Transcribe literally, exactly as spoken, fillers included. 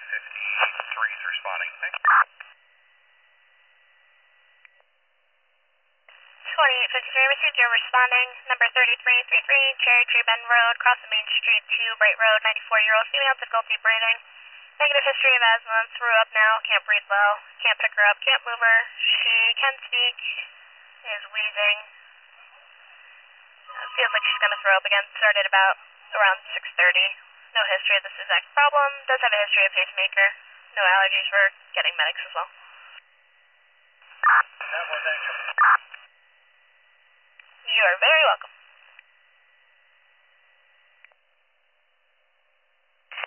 fifty-three is responding. Thanks. twenty-eight fifty-three, received your responding. Number thirty-three thirty-three, Cherry Tree Bend Road, cross the main street to Bright Road, ninety-four-year-old female, difficulty breathing. Negative history of asthma, threw up now, can't breathe well, can't pick her up, can't move her. She can speak, is wheezing. Uh, feels like she's going to throw up again, started about around six thirty. No history of this exact problem, does have a history of pacemaker. No allergies, we're getting medics as well. That was action. You are very welcome.